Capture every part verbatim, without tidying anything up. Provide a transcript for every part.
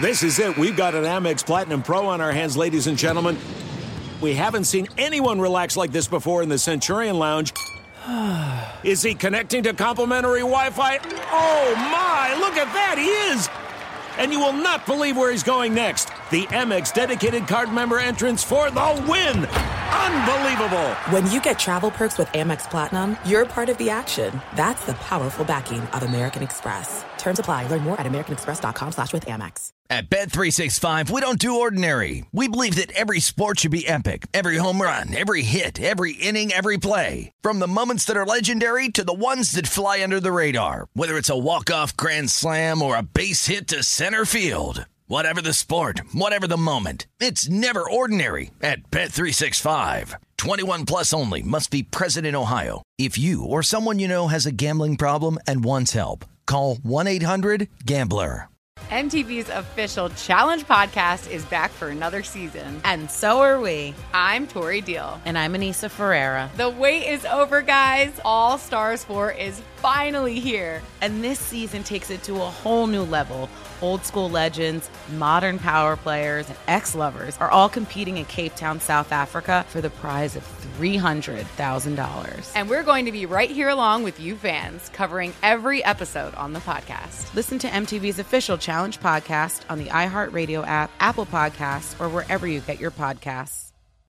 This is it. We've got an Amex Platinum Pro on our hands, ladies and gentlemen. We haven't seen anyone relax like this before in the Centurion Lounge. Is he connecting to complimentary Wi-Fi? Oh, my. Look at that. He is. And you will not believe where he's going next. The Amex dedicated card member entrance for the win. Unbelievable. When you get travel perks with Amex Platinum, you're part of the action. That's the powerful backing of American Express. Terms apply. Learn more at americanexpress.com slash with Amex. At Bet three sixty-five, we don't do ordinary. We believe that every sport should be epic. Every home run, every hit, every inning, every play. From the moments that are legendary to the ones that fly under the radar. Whether it's a walk-off grand slam or a base hit to center field. Whatever the sport, whatever the moment, it's never ordinary at Bet three sixty-five. twenty-one plus only. Must be present in Ohio. If you or someone you know has a gambling problem and wants help, call one eight hundred gambler. M T V's official Challenge podcast is back for another season. And so are we. I'm Tori Deal. And I'm Anissa Ferreira. The wait is over, guys. All Stars four is finally here. And this season takes it to a whole new level. Old school legends, modern power players, and ex-lovers are all competing in Cape Town, South Africa for the prize of three hundred thousand dollars. And we're going to be right here along with you fans, covering every episode on the podcast. Listen to M T V's official Challenge podcast on the iHeartRadio app, Apple Podcasts, or wherever you get your podcasts.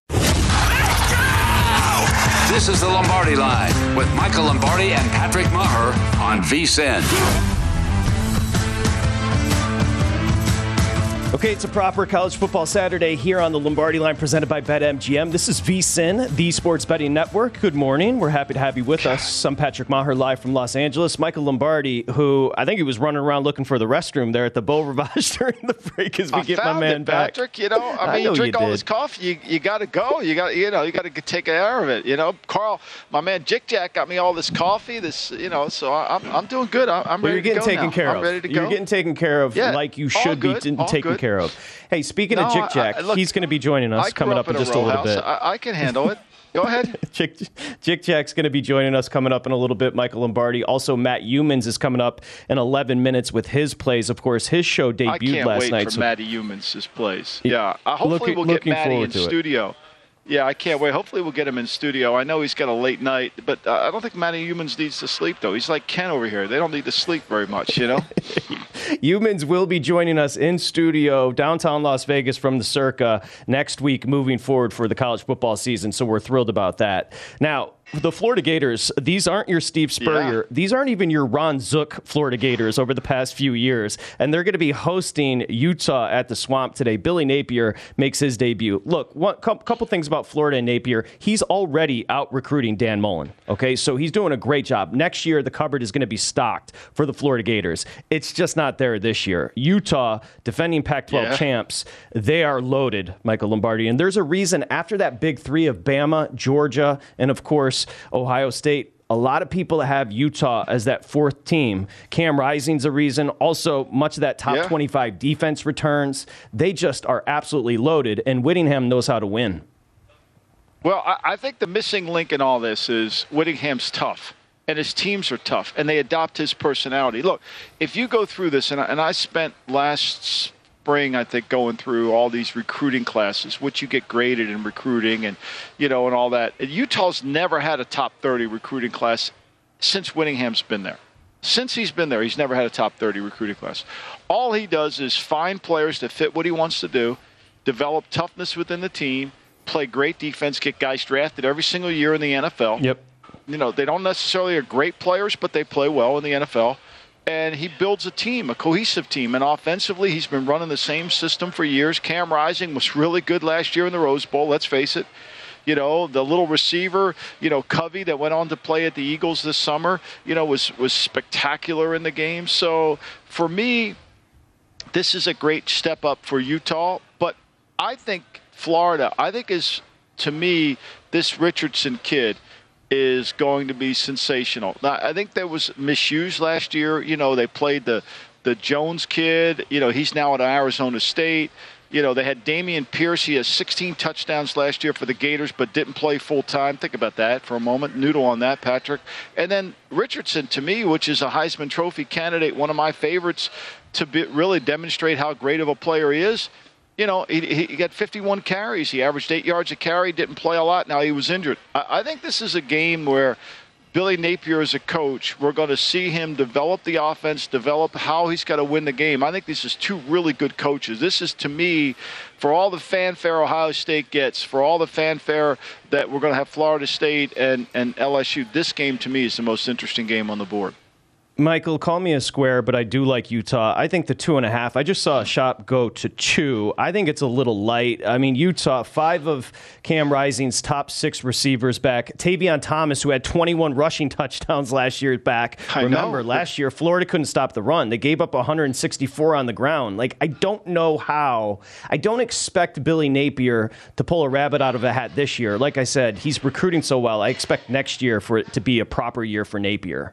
This is the Lombardi Line with Michael Lombardi and Patrick Maher on V S I N. Okay, it's a proper college football Saturday here on the Lombardi Line presented by BetMGM. This is V S I N, the Sports Betting Network. Good morning. We're happy to have you with us. I'm Patrick Maher live from Los Angeles. Michael Lombardi, who I think he was running around looking for the restroom there at the Beau Rivage during the break as we I get my found man it, back. Patrick, you know, I mean, I know you drink you all did. this coffee, you you got to go. You got you know, you got to take care of it. You know, Carl, my man Jick Jack got me all this coffee. This, you know, so I, I'm I'm doing good. I'm, I'm well, ready you're getting to go taken now. care I'm of. ready to you're go. getting taken care of Yeah, like you all should good, be t- all taken good. care of. Hey, speaking No, of Jick Jack, I- I- look, he's going to be joining us I coming grew up up in in just a a row little house. bit. I, I can handle it. Go ahead. Jick, Jick Jack's going to be joining us coming up in a little bit. Michael Lombardi. Also, Matt Humans is coming up in eleven minutes with his plays. Of course, his show debuted I can't last wait night. for so Matty Humans' plays. Yeah, uh, hopefully Looking- we'll get looking Matty forward in to it. studio. Yeah, I can't wait. Hopefully we'll get him in studio. I know he's got a late night, but uh, I don't think Matty Humans needs to sleep, though. He's like Ken over here. They don't need to sleep very much, you know? Humans will be joining us in studio downtown Las Vegas from the Circa next week moving forward for the college football season, so we're thrilled about that. Now, the Florida Gators, these aren't your Steve Spurrier. Yeah. These aren't even your Ron Zook Florida Gators over the past few years. And they're going to be hosting Utah at the Swamp today. Billy Napier makes his debut. Look, one couple things about Florida and Napier. He's already out recruiting Dan Mullen. Okay, so he's doing a great job. Next year, the cupboard is going to be stocked for the Florida Gators. It's just not there this year. Utah, defending Pac twelve Yeah. champs, they are loaded, Michael Lombardi. And there's a reason after that big three of Bama, Georgia, and of course, Ohio State, a lot of people have Utah as that fourth team. Cam Rising's a reason. Also, much of that top Yeah. twenty-five defense returns. They just are absolutely loaded, and Whittingham knows how to win. Well, I, I think the missing link in all this is Whittingham's tough, and his teams are tough, and they adopt his personality. Look, if you go through this, and I, and I spent last spring, I think, going through all these recruiting classes, which you get graded in recruiting and, you know, and all that. And Utah's never had a top thirty recruiting class since Whittingham's been there. Since he's been there, he's never had a top thirty recruiting class. All he does is find players that fit what he wants to do, develop toughness within the team, play great defense, get guys drafted every single year in the N F L. Yep. You know, they don't necessarily are great players, but they play well in the N F L. And he builds a team, a cohesive team. And offensively, he's been running the same system for years. Cam Rising was really good last year in the Rose Bowl, let's face it. You know, the little receiver, you know, Covey that went on to play at the Eagles this summer, you know, was, was spectacular in the game. So for me, this is a great step up for Utah. But I think Florida, I think is, to me, this Richardson kid is going to be sensational. Now, I think there was misuse last year. You know, they played the the Jones kid. You know, he's now at Arizona State. You know, they had Damian Pierce. He has sixteen touchdowns last year for the Gators, but didn't play full time. Think about that for a moment. Noodle on that, Patrick. And then Richardson, to me, which is a Heisman Trophy candidate, one of my favorites to be, really demonstrate how great of a player he is. You know, he, he got fifty-one carries. He averaged eight yards a carry, didn't play a lot. Now he was injured. I, I think this is a game where Billy Napier as a coach, we're going to see him develop the offense, develop how he's got to win the game. I think this is two really good coaches. This is, to me, for all the fanfare Ohio State gets, for all the fanfare that we're going to have Florida State and, and L S U, this game, to me, is the most interesting game on the board. Michael, call me a square, but I do like Utah. I think the two and a half, I just saw a shop go to two. I think it's a little light. I mean, Utah, five of Cam Rising's top six receivers back. Tavion Thomas, who had twenty-one rushing touchdowns last year, back. I Remember, know. last year, Florida couldn't stop the run. They gave up one hundred sixty-four on the ground. Like, I don't know how. I don't expect Billy Napier to pull a rabbit out of a hat this year. Like I said, he's recruiting so well. I expect next year for it to be a proper year for Napier.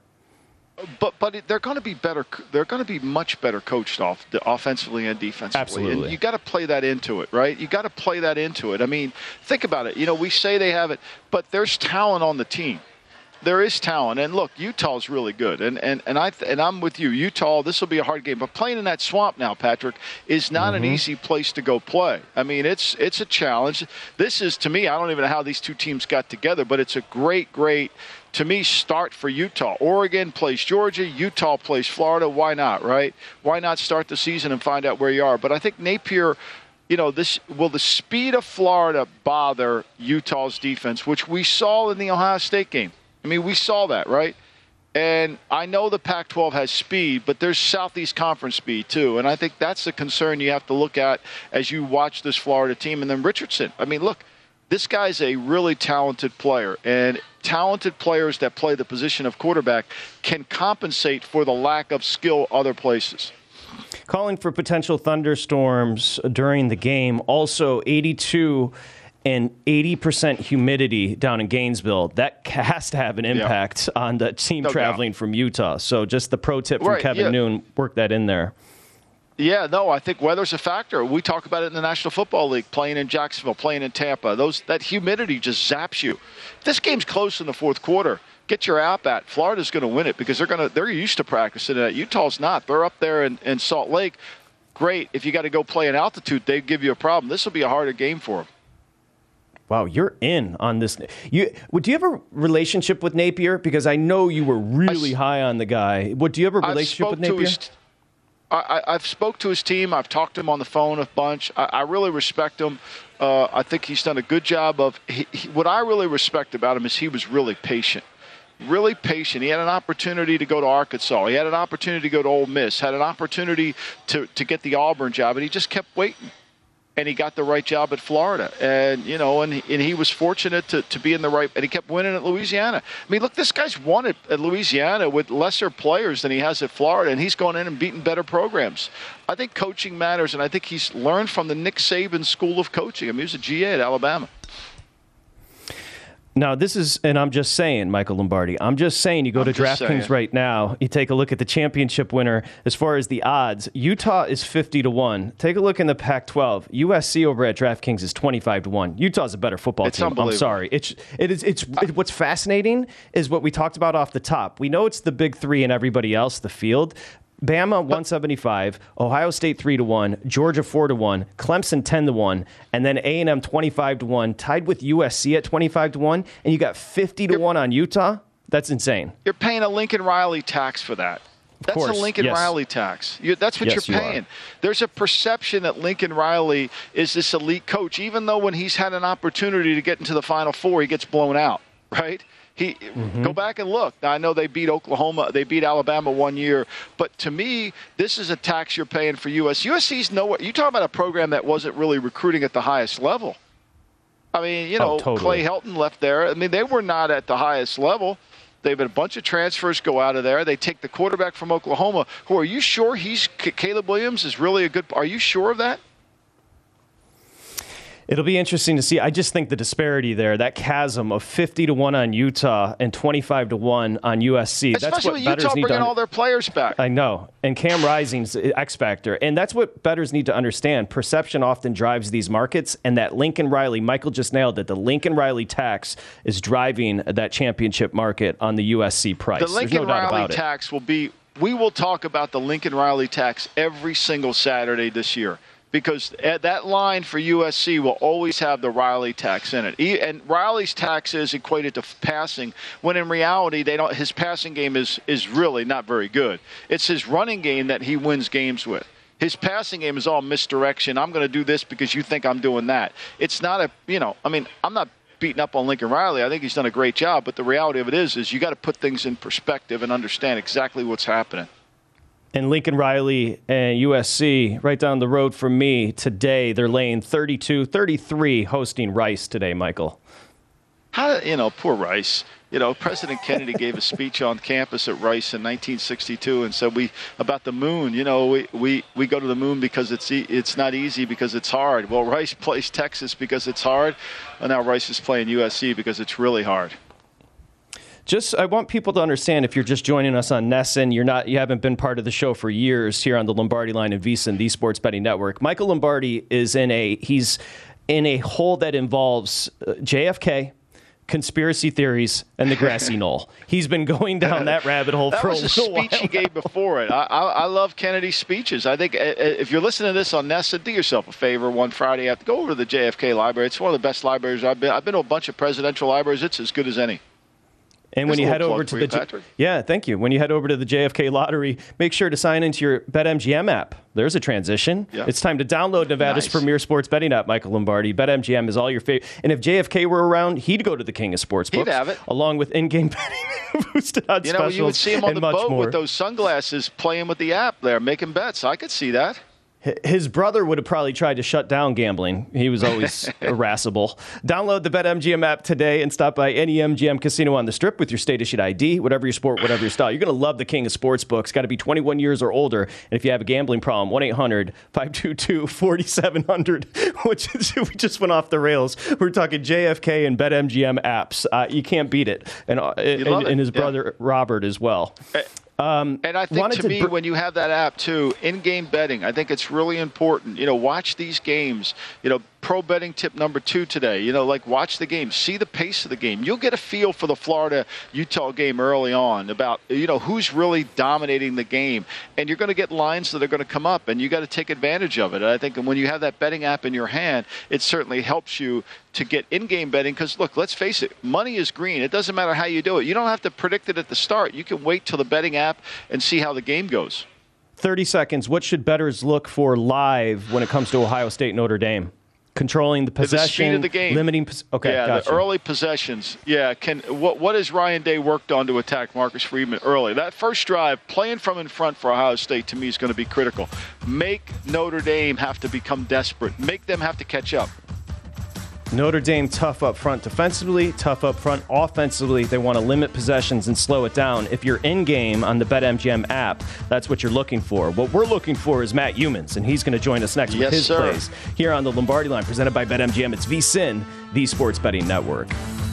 But but they're going to be better. They're going to be much better coached off offensively and defensively. Absolutely. And you got to play that into it, right? You got to play that into it. I mean, think about it. You know, we say they have it, but there's talent on the team. There is talent, and look, Utah's really good, and and and I and I'm with you. Utah, this will be a hard game, but playing in that swamp now, Patrick, is not mm-hmm. an easy place to go play. I mean, it's it's a challenge. This is, to me, I don't even know how these two teams got together, but it's a great, great. To me, start for Utah. Oregon plays Georgia. Utah plays Florida. Why not, right? Why not start the season and find out where you are? But I think Napier, you know, this will the speed of Florida bother Utah's defense, which we saw in the Ohio State game. I mean, we saw that, right? And I know the Pac twelve has speed, but there's Southeast Conference speed too. And I think that's the concern you have to look at as you watch this Florida team. And then Richardson. I mean, look, this guy's a really talented player, and talented players that play the position of quarterback can compensate for the lack of skill other places. Calling for potential thunderstorms during the game. Also, eighty-two and eighty percent humidity down in Gainesville. That has to have an impact yeah. on the team no traveling doubt. from Utah. So just the pro tip from right, Kevin yeah. Noon, work that in there. Yeah, no, I think weather's a factor. We talk about it in the National Football League, playing in Jacksonville, playing in Tampa. Those That humidity just zaps you. If this game's close in the fourth quarter, get your app at. Florida's going to win it because they're going to they're used to practicing it. Utah's not. They're up there in, in Salt Lake. Great. If you got to go play in altitude, they give you a problem. This will be a harder game for them. Wow, you're in on this. You, do you have a relationship with Napier? Because I know you were really I, high on the guy. What, do you have a relationship with Napier? His, I, I've spoke to his team. I've talked to him on the phone a bunch. I, I really respect him. Uh, I think he's done a good job of he, he, what I really respect about him is he was really patient. Really patient. He had an opportunity to go to Arkansas. He had an opportunity to go to Ole Miss. Had an opportunity to, to get the Auburn job, and he just kept waiting. And he got the right job at Florida. And, you know, and he, and he was fortunate to, to be in the right – and he kept winning at Louisiana. I mean, look, this guy's won at, at Louisiana with lesser players than he has at Florida, and he's gone in and beaten better programs. I think coaching matters, and I think he's learned from the Nick Saban school of coaching. I mean, he was a G A at Alabama. Now, this is, and I'm just saying, Michael Lombardi, I'm just saying, you go I'm to DraftKings right now, you take a look at the championship winner as far as the odds. Utah is fifty to one. Take a look in the Pac twelve. U S C over at DraftKings is twenty-five to one. Utah's a better football it's team. I'm sorry. It's, it is, it's, it, what's fascinating is what we talked about off the top. We know it's the big three and everybody else, the field. Bama one seventy-five, Ohio State three to one, Georgia four to one, Clemson ten to one, and then A and M twenty-five to one, tied with U S C at twenty-five to one, and you got fifty to one on Utah? That's insane. You're paying a Lincoln Riley tax for that. That's course, a Lincoln yes. Riley tax. You, that's what yes, you're paying. You There's a perception that Lincoln Riley is this elite coach, even though when he's had an opportunity to get into the Final Four, he gets blown out, right? He mm-hmm. Go back and look. Now, I know they beat Oklahoma. They beat Alabama one year. But to me, this is a tax you're paying for U S C. U S C's nowhere. You talk about a program that wasn't really recruiting at the highest level. I mean, you know, oh, totally. Clay Helton left there. I mean, they were not at the highest level. They've had a bunch of transfers go out of there. They take the quarterback from Oklahoma. Who are you sure he's Caleb Williams is really a good? Are you sure of that? It'll be interesting to see. I just think the disparity there, that chasm of fifty to one on Utah and twenty-five to one on U S C. Especially that's what with bettors Utah need bringing to un- all their players back. I know. And Cam Rising's X factor. And that's what bettors need to understand. Perception often drives these markets. And that Lincoln Riley, Michael just nailed it, the Lincoln Riley tax is driving that championship market on the U S C price. The Lincoln There's no doubt Riley about tax it. will be we will talk about the Lincoln Riley tax every single Saturday this year, because that line for U S C will always have the Riley tax in it. And Riley's tax is equated to passing, when in reality, they don't. His passing game is, is really not very good. It's his running game that he wins games with. His passing game is all misdirection. I'm going to do this because you think I'm doing that. It's not a, you know, I mean, I'm not beating up on Lincoln Riley. I think he's done a great job. But the reality of it is, is you got to put things in perspective and understand exactly what's happening. And Lincoln Riley and U S C, right down the road from me today, they're laying thirty-two thirty-three hosting Rice today, Michael. How, you know, poor Rice. You know, President Kennedy gave a speech on campus at Rice in nineteen sixty-two and said we about the moon. You know, we, we, we go to the moon because it's e- it's not easy because it's hard. Well, Rice plays Texas because it's hard, and now Rice is playing U S C because it's really hard. Just, I want people to understand, if you're just joining us on Nesson, you're not, you haven't been part of the show for years here on the Lombardi Line and VSiN, the Sports Betting Network. Michael Lombardi is in a, he's in a hole that involves uh, J F K, conspiracy theories, and the grassy knoll. He's been going down that rabbit hole that for a little while. That was a speech he gave before it. I, I, I love Kennedy's speeches. I think uh, if you're listening to this on Nesson, do yourself a favor one Friday. You have to go over to the J F K library. It's one of the best libraries I've been. I've been to a bunch of presidential libraries. It's as good as any. And when you head over to the J- yeah, thank you. When you head over to the J F K Lottery, make sure to sign into your BetMGM app. There's a transition. Yeah. It's time to download Nevada's nice. premier sports betting app, Michael Lombardi. BetMGM is all your favorite. And if J F K were around, he'd go to the king of sportsbooks. He'd have it, along with in-game betting, boosted odds you know, specials, you would see him on the boat more. with those sunglasses, playing with the app there, making bets. I could see that. His brother would have probably tried to shut down gambling. He was always irascible. Download the BetMGM app today and stop by any M G M casino on the Strip with your state-issued I D, whatever your sport, whatever your style. You're going to love the king of sportsbooks. Got to be twenty-one years or older. And if you have a gambling problem, one eight hundred five two two four seven zero zero, which is, we just went off the rails. We're talking J F K and BetMGM apps. Uh, you can't beat it. And, uh, and, and his brother, yeah. Robert, as well. Hey. Um, and I think to, to me, br- when you have that app too, in-game betting, I think it's really important. You know, watch these games. You know, pro betting tip number two today. You know, like watch the game, see the pace of the game. You'll get a feel for the Florida-Utah game early on about, you know, who's really dominating the game. And you're going to get lines that are going to come up, and you got to take advantage of it. And I think when you have that betting app in your hand, it certainly helps you to get in-game betting because, look, let's face it, money is green. It doesn't matter how you do it. You don't have to predict it at the start. You can wait till the betting app and see how the game goes. thirty seconds. What should bettors look for live when it comes to Ohio State Notre Dame? Controlling the possession, the speed of the game. Limiting. Okay, yeah, gotcha. The early possessions. Yeah, can what what has Ryan Day worked on to attack Marcus Freeman early? That first drive, playing from in front for Ohio State, to me is going to be critical. Make Notre Dame have to become desperate. Make them have to catch up. Notre Dame tough up front defensively, tough up front offensively. They want to limit possessions and slow it down. If you're in-game on the BetMGM app, that's what you're looking for. What we're looking for is Matt Humans, and he's going to join us next yes, with his sir. plays here on the Lombardi Line, presented by BetMGM. It's VSiN, the Sports Betting Network.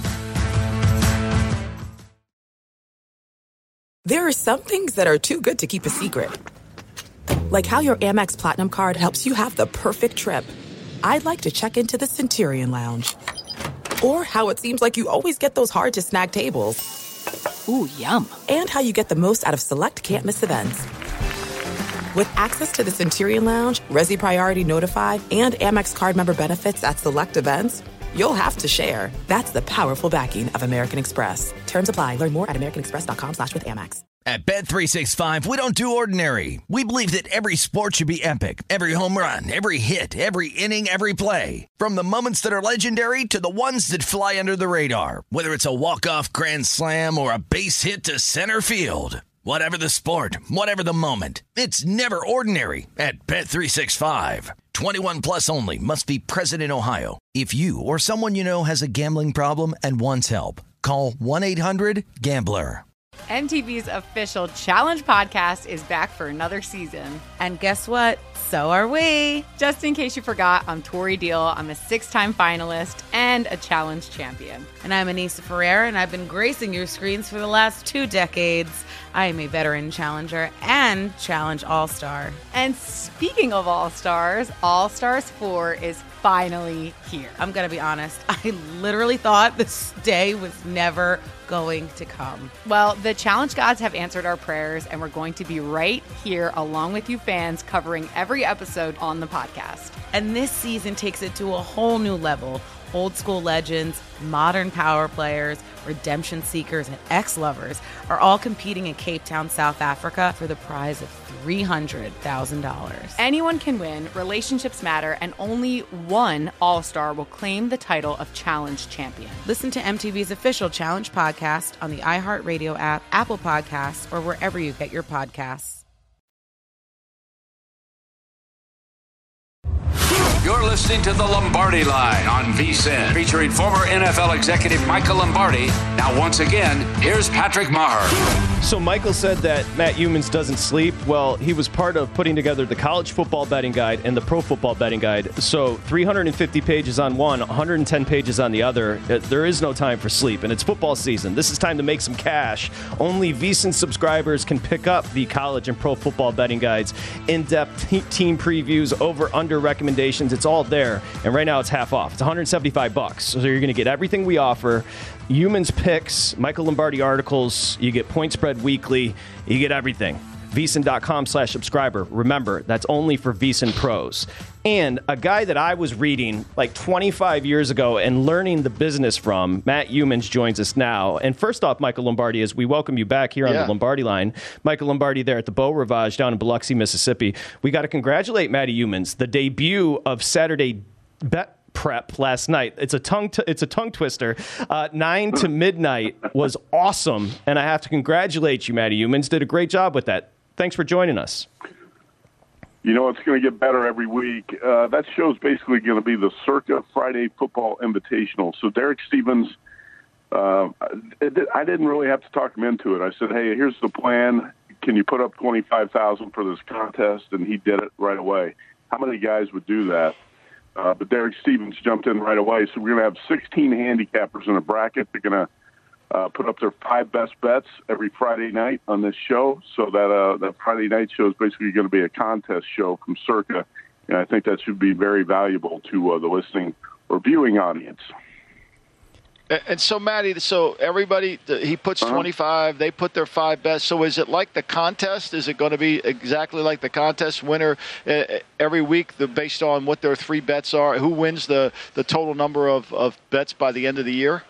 There are some things that are too good to keep a secret. Like how your Amex Platinum card helps you have the perfect trip. I'd like to check into the Centurion Lounge. Or how it seems like you always get those hard-to-snag tables. Ooh, yum. And how you get the most out of select can't-miss events. With access to the Centurion Lounge, Resi Priority Notify, and Amex card member benefits at select events, you'll have to share. That's the powerful backing of American Express. Terms apply. Learn more at americanexpress.com slash with Amex. At Bet three sixty-five, we don't do ordinary. We believe that every sport should be epic. Every home run, every hit, every inning, every play. From the moments that are legendary to the ones that fly under the radar. Whether it's a walk-off grand slam or a base hit to center field. Whatever the sport, whatever the moment. It's never ordinary at Bet three sixty-five. twenty-one plus only. Must be present in Ohio. If you or someone you know has a gambling problem and wants help, call one eight hundred gambler. M T V's official Challenge podcast is back for another season. And guess what? So are we. Just in case you forgot, I'm Tori Deal. I'm a six-time finalist, and and a challenge champion. And I'm Anissa Ferreira, and I've been gracing your screens for the last two decades. I am a veteran challenger and challenge all-star. And speaking of all-stars, All-Stars four is finally here. I'm going to be honest, I literally thought this day was never going to come. Well, the challenge gods have answered our prayers, and we're going to be right here along with you fans covering every episode on the podcast. And this season takes it to a whole new level. Old school legends, modern power players, redemption seekers, and ex-lovers are all competing in Cape Town, South Africa for the prize of three hundred thousand dollars. Anyone can win, relationships matter, and only one All-Star will claim the title of Challenge Champion. Listen to M T V's official Challenge podcast on the iHeartRadio app, Apple Podcasts, or wherever you get your podcasts. You're listening to The Lombardi Line on VSiN, featuring former N F L executive Michael Lombardi. Now, once again, here's Patrick Maher. So Michael said that Matt Youmans doesn't sleep. Well, he was part of putting together the college football betting guide and the pro football betting guide. So three hundred fifty pages on one, one hundred ten pages on the other. There is no time for sleep, and it's football season. This is time to make some cash. Only VSiN subscribers can pick up the college and pro football betting guides, in-depth team previews, over-under recommendations. It's all there, and right now it's half off. It's one hundred seventy-five bucks. So you're going to get everything we offer. Youmans picks, Michael Lombardi articles, you get Point Spread Weekly, you get everything. VSiN.com slash subscriber. Remember, that's only for VSiN pros. And a guy that I was reading like twenty-five years ago and learning the business from, Matt Youmans, joins us now. And first off, Michael Lombardi, as we welcome you back here on yeah. the Lombardi Line. Michael Lombardi there at the Beau Rivage down in Biloxi, Mississippi. We got to congratulate Matty Youmans, the debut of Saturday Bet Prep last night. It's a tongue t- it's a tongue twister. Uh, nine to midnight was awesome, and I have to congratulate you, Matty Youmans. Did a great job with that. Thanks for joining us. You know, it's going to get better every week. Uh, that show's basically going to be the Circa Friday Football Invitational. So Derek Stevens, uh, I didn't really have to talk him into it. I said, hey, here's the plan. Can you put up twenty-five thousand dollars for this contest? And he did it right away. How many guys would do that? Uh, but Derek Stevens jumped in right away. So we're going to have sixteen handicappers in a bracket. They're going to Uh, put up their five best bets every Friday night on this show. So that uh, that Friday night show is basically going to be a contest show from Circa, and I think that should be very valuable to uh, the listening or viewing audience. And, and so, Matty, so everybody, he puts uh-huh. twenty-five, they put their five bets. So is it like the contest? Is it going to be exactly like the contest winner uh, every week, the, based on what their three bets are? Who wins the, the total number of, of bets by the end of the year?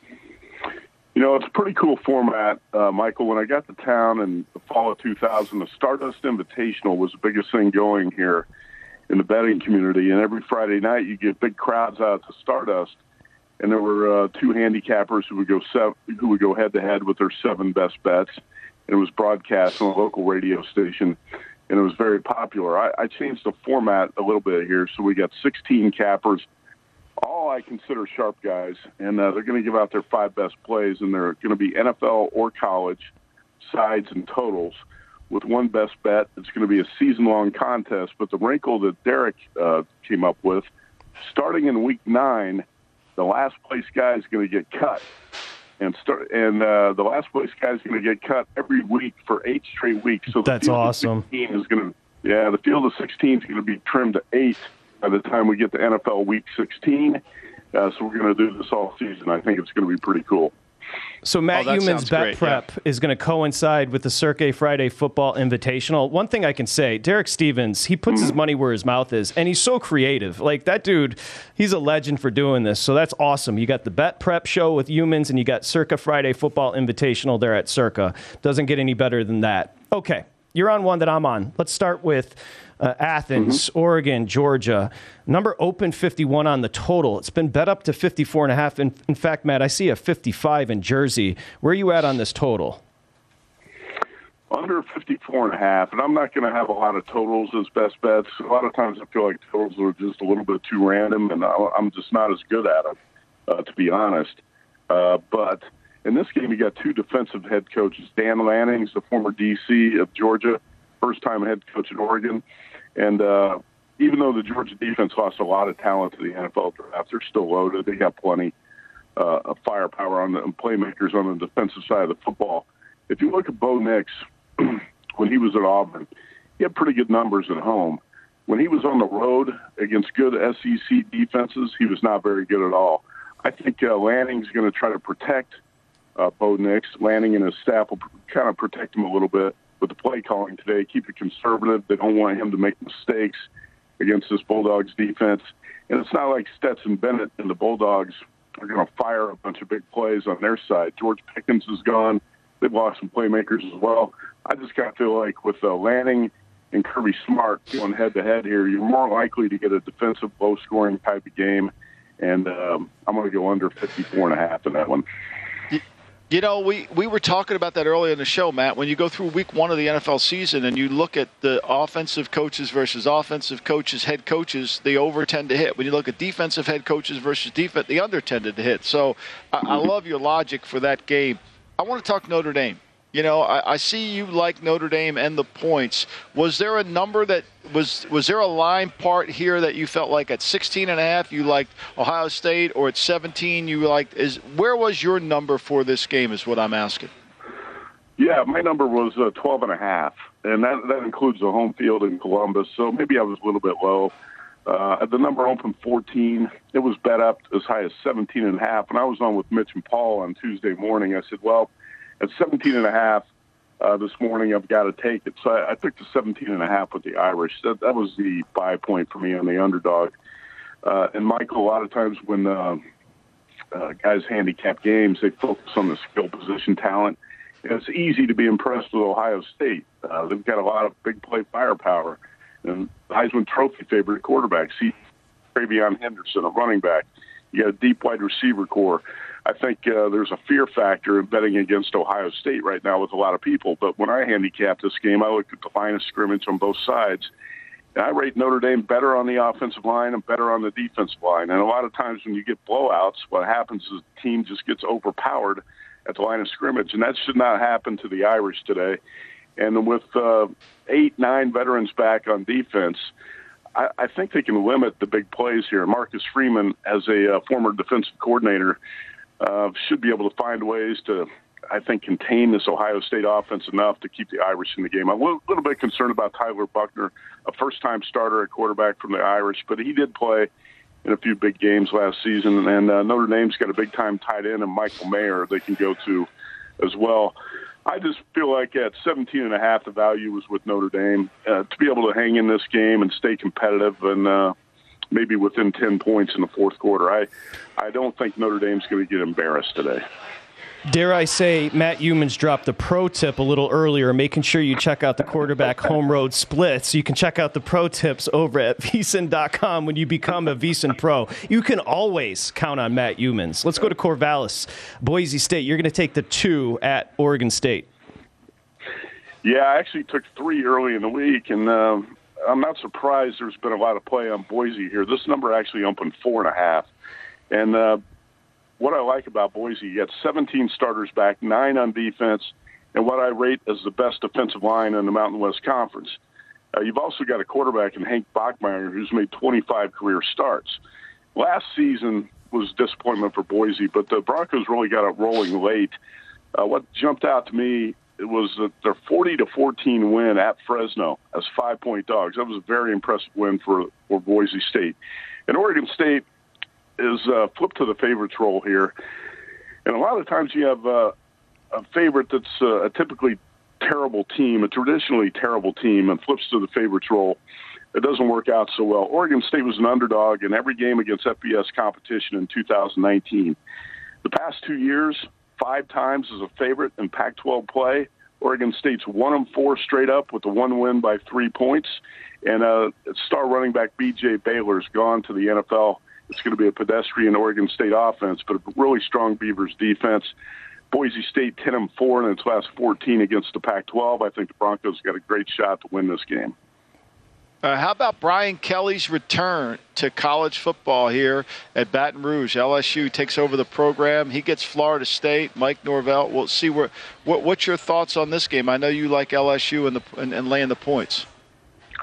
You know, it's a pretty cool format, uh, Michael. When I got to town in the fall of two thousand, the Stardust Invitational was the biggest thing going here in the betting community. And every Friday night, you get big crowds out to Stardust. And there were uh, two handicappers who would go seven, who would go head-to-head with their seven best bets. And it was broadcast on a local radio station, and it was very popular. I, I changed the format a little bit here, so we got sixteen cappers, all I consider sharp guys, and uh, they're going to give out their five best plays, and they're going to be N F L or college sides and totals with one best bet. It's going to be a season-long contest, but the wrinkle that Derek uh, came up with, starting in week nine, the last place guy is going to get cut, and start and uh, the last place guy is going to get cut every week for eight straight weeks. So the that's field awesome. Of sixteen is going to, yeah, the field of sixteen is going to be trimmed to eight by the time we get to N F L Week sixteen. Uh, so we're going to do this all season. I think it's going to be pretty cool. So Matt oh, Youmans' Bet great, Prep yeah. is going to coincide with the Circa Friday Football Invitational. One thing I can say, Derek Stevens, he puts mm-hmm. his money where his mouth is, and he's so creative. Like, that dude, he's a legend for doing this, so that's awesome. You got the Bet Prep show with Youmans, and you got Circa Friday Football Invitational there at Circa. Doesn't get any better than that. Okay, you're on one that I'm on. Let's start with Uh, Athens, mm-hmm. Oregon, Georgia. Number open fifty-one on the total. It's been bet up to fifty-four and a half. In, in fact, Matt, I see a fifty-five in Jersey. Where are you at on this total? Under fifty-four and a half, and I'm not going to have a lot of totals as best bets. A lot of times I feel like totals are just a little bit too random, and I'm just not as good at them, uh, to be honest. Uh, but in this game, you got two defensive head coaches. Dan Lanning's the former D C of Georgia, first-time head coach at Oregon. And uh, even though the Georgia defense lost a lot of talent to the N F L draft, they're still loaded. They got plenty uh, of firepower on the and playmakers on the defensive side of the football. If you look at Bo Nix, when he was at Auburn, he had pretty good numbers at home. When he was on the road against good S E C defenses, he was not very good at all. I think uh, Lanning's going to try to protect uh, Bo Nix. Lanning and his staff will kind of protect him a little bit with the play calling today, keep it conservative. They don't want him to make mistakes against this Bulldogs defense. And it's not like Stetson Bennett and the Bulldogs are going to fire a bunch of big plays on their side. George Pickens is gone. They've lost some playmakers as well. I just kind of feel like with uh, Lanning and Kirby Smart going head-to-head here, you're more likely to get a defensive, low-scoring type of game. And um, I'm going to go under fifty-four and a half in that one. You know, we, we were talking about that earlier in the show, Matt. When you go through week one of the N F L season and you look at the offensive coaches versus offensive coaches, head coaches, the over tend to hit. When you look at defensive head coaches versus defense, the under tended to hit. So I, I love your logic for that game. I want to talk Notre Dame. You know, I, I see you like Notre Dame and the points. Was there a number that was, was there a line part here that you felt like at sixteen and a half you liked Ohio State, or at seventeen you liked, is where was your number for this game is what I'm asking? Yeah, my number was uh, twelve and a half, and that, that includes the home field in Columbus, so maybe I was a little bit low. Uh, the number opened fourteen. It was bet up as high as seventeen and a half, and I was on with Mitch and Paul on Tuesday morning. I said, well, at seventeen and a half uh, this morning, I've got to take it. So I, I took the seventeen and a half with the Irish. That, that was the buy point for me on the underdog. Uh, and Michael, a lot of times when uh, uh, guys handicap games, they focus on the skill position talent. And it's easy to be impressed with Ohio State. Uh, they've got a lot of big play firepower. And Heisman Trophy favorite quarterback, see Travion Henderson, a running back. You got a deep wide receiver core. I think uh, there's a fear factor in betting against Ohio State right now with a lot of people. But when I handicapped this game, I looked at the line of scrimmage on both sides. And I rate Notre Dame better on the offensive line and better on the defensive line. And a lot of times when you get blowouts, what happens is the team just gets overpowered at the line of scrimmage. And that should not happen to the Irish today. And with uh, eight, nine veterans back on defense, I, I think they can limit the big plays here. Marcus Freeman, as a uh, former defensive coordinator, uh, should be able to find ways to, I think, contain this Ohio State offense enough to keep the Irish in the game. I'm a little, little bit concerned about Tyler Buckner, a first-time starter at quarterback from the Irish, but he did play in a few big games last season. And uh, Notre Dame's got a big-time tight end, and Michael Mayer they can go to as well. I just feel like at seventeen and a half, the value was with Notre Dame uh, to be able to hang in this game and stay competitive and uh, maybe within ten points in the fourth quarter. I, I don't think Notre Dame's going to get embarrassed today. Dare I say, Matt Youmans dropped the pro tip a little earlier, making sure you check out the quarterback home road splits. You can check out the pro tips over at V S I N dot com when you become a V S I N Pro. You can always count on Matt Youmans. Let's go to Corvallis. Boise State, you're going to take the two at Oregon State. Yeah, I actually took three early in the week, and uh, I'm not surprised there's been a lot of play on Boise here. This number actually opened four and a half. And uh, what I like about Boise, you got seventeen starters back, nine on defense, and what I rate as the best defensive line in the Mountain West Conference. Uh, you've also got a quarterback in Hank Bachmeier who's made twenty-five career starts. Last season was a disappointment for Boise, but the Broncos really got it rolling late. Uh, what jumped out to me it was that their forty to fourteen win at Fresno as five-point dogs. That was a very impressive win for, for Boise State. And Oregon State is uh, flipped to the favorites role here. And a lot of times you have uh, a favorite that's uh, a typically terrible team, a traditionally terrible team, and flips to the favorites role. It doesn't work out so well. Oregon State was an underdog in every game against F B S competition in two thousand nineteen. The past two years, five times as a favorite in Pac twelve play. Oregon State's one and four straight up with the one win by three points. And uh, star running back B J Baylor's gone to the N F L. It's going to be a pedestrian Oregon State offense, but a really strong Beavers defense. Boise State ten and four in its last fourteen against the Pac twelve. I think the Broncos got a great shot to win this game. Uh, how about Brian Kelly's return to college football here at Baton Rouge? L S U takes over the program. He gets Florida State. Mike Norvell. We'll see where. What, what's your thoughts on this game? I know you like L S U and, the, and, and laying the points.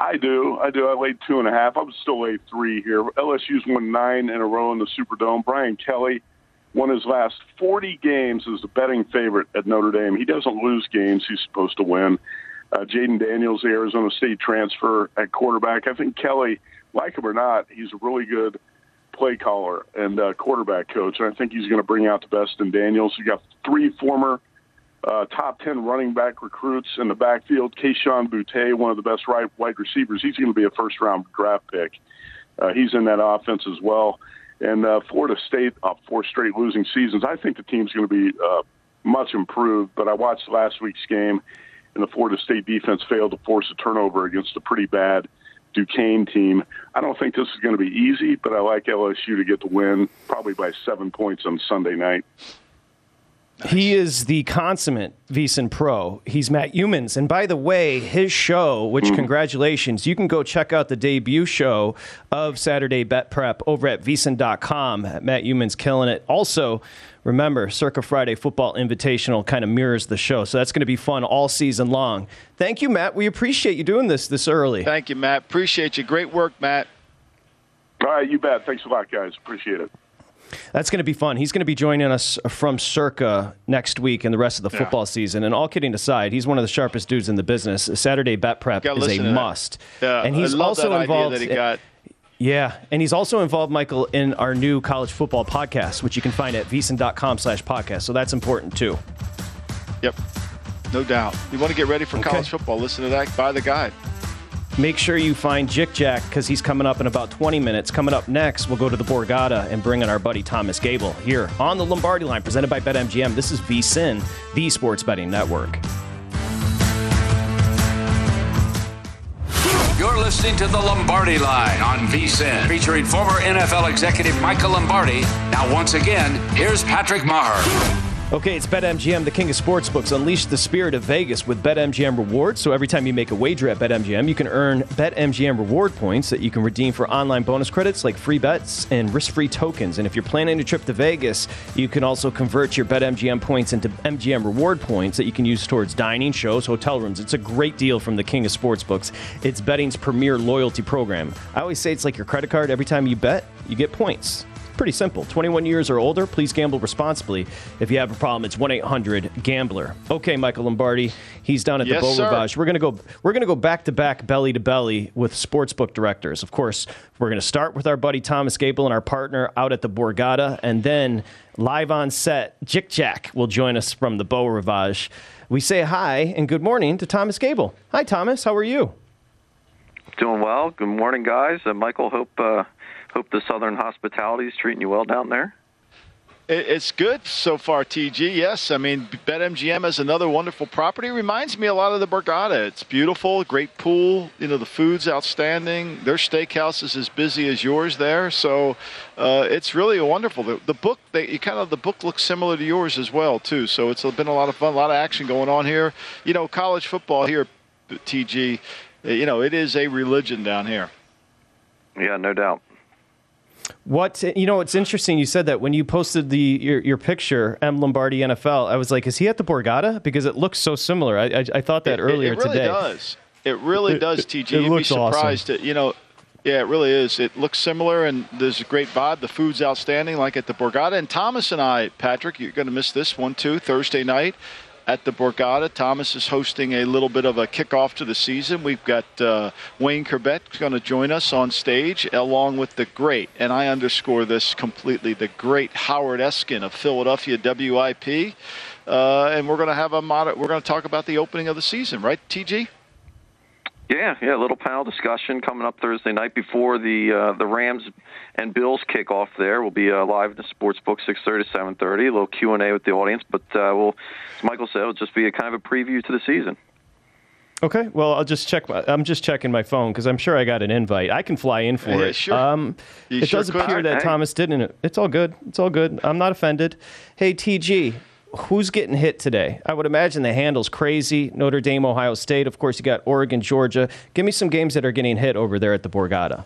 I do. I do. I laid two and a half. I would still lay three here. L S U's won nine in a row in the Superdome. Brian Kelly won his last forty games as the betting favorite at Notre Dame. He doesn't lose games he's supposed to win. Uh, Jaden Daniels, the Arizona State transfer at quarterback. I think Kelly, like him or not, he's a really good play caller and uh, quarterback coach, and I think he's going to bring out the best in Daniels. You got three former uh, top ten running back recruits in the backfield. Kayshon Boutte, one of the best right wide receivers. He's going to be a first-round draft pick. Uh, he's in that offense as well. And uh, Florida State, uh, four straight losing seasons. I think the team's going to be uh, much improved, but I watched last week's game, and the Florida State defense failed to force a turnover against a pretty bad Duquesne team. I don't think this is going to be easy, but I like L S U to get the win, probably by seven points on Sunday night. Nice. He is the consummate VSiN pro. He's Matt Youmans. And by the way, his show, which mm. congratulations, you can go check out the debut show of Saturday Bet Prep over at V S I N dot com. Matt Youmans killing it. Also, remember, Circa Friday Football Invitational kind of mirrors the show, so that's going to be fun all season long. Thank you, Matt. We appreciate you doing this this early. Thank you, Matt. Appreciate you. Great work, Matt. All right, you bet. Thanks a lot, guys. Appreciate it. That's going to be fun. He's going to be joining us from Circa next week and the rest of the football yeah. season. And all kidding aside, he's one of the sharpest dudes in the business. Saturday Bet Prep is a must. Yeah, and he's I love also that involved. Idea that he got. Yeah, and he's also involved, Michael, in our new college football podcast, which you can find at V S I N dot com slash podcast. So that's important, too. Yep, no doubt. You want to get ready for okay. college football, listen to that, buy the guide. Make sure you find Jick Jack, because he's coming up in about twenty minutes. Coming up next, we'll go to the Borgata and bring in our buddy Thomas Gable here on the Lombardi Line, presented by BetMGM. This is VSiN, the Sports Betting Network. You're listening to the Lombardi Line on VSiN, featuring former N F L executive Michael Lombardi. Now, once again, here's Patrick Maher. Okay, it's BetMGM, the king of sportsbooks. Unleash the spirit of Vegas with BetMGM rewards. So every time you make a wager at BetMGM, you can earn BetMGM reward points that you can redeem for online bonus credits like free bets and risk-free tokens. And if you're planning a trip to Vegas, you can also convert your BetMGM points into M G M reward points that you can use towards dining, shows, hotel rooms. It's a great deal from the king of sportsbooks. It's betting's premier loyalty program. I always say it's like your credit card. Every time you bet, you get points. Pretty simple. twenty-one years or older, please gamble responsibly. If you have a problem, it's one eight hundred gambler. Okay, Michael Lombardi, he's down at yes, the Beau sir. Rivage. We're going to go we're going to go back to back, belly to belly with sportsbook directors. Of course, we're going to start with our buddy Thomas Gable and our partner out at the Borgata, and then live on set, Jick Jack will join us from the Beau Rivage. We say hi and good morning to Thomas Gable. Hi, Thomas. How are you? Doing well. Good morning, guys. Uh, Michael, hope uh, hope the Southern hospitality is treating you well down there. It's good so far, T G. Yes, I mean, BetMGM is another wonderful property. Reminds me a lot of the Borgata. It's beautiful, great pool. You know, the food's outstanding. Their steakhouse is as busy as yours there. So uh, it's really wonderful. The, the book, they, you kind of the book looks similar to yours as well, too. So it's been a lot of fun, a lot of action going on here. You know, college football here, T G. You know, it is a religion down here. Yeah, no doubt. What you know, it's interesting you said that when you posted the your, your picture, M Lombardi N F L. I was like, is he at the Borgata? Because it looks so similar. I I, I thought that it, earlier it really today. Does. It really does, T G. It, it You'd looks be surprised. awesome. That, you know, yeah, it really is. It looks similar, and there's a great vibe. The food's outstanding, like at the Borgata. And Thomas and I, Patrick, you're going to miss this one too. Thursday night at the Borgata, Thomas is hosting a little bit of a kickoff to the season. We've got uh, Wayne Corbett going to join us on stage, along with the great, and I underscore this completely, the great Howard Eskin of Philadelphia W I P. Uh, and we're going to have a mod- we're going to talk about the opening of the season, right, T G? Yeah, yeah, a little panel discussion coming up Thursday night before the uh, the Rams and Bills kickoff. There we'll be uh, live in the Sportsbook six thirty to seven thirty. A little Q and A with the audience, but uh, we'll, as Michael said, it'll just be a kind of a preview to the season. Okay, well, I'll just check. My, I'm just checking my phone because I'm sure I got an invite. I can fly in for yeah, it. Sure. Um, it sure does could. appear that hey. Thomas didn't. It's all good. It's all good. I'm not offended. Hey, T G. Who's getting hit today? I would imagine the handle's crazy. Notre Dame, Ohio State. Of course, you got Oregon, Georgia. Give me some games that are getting hit over there at the Borgata.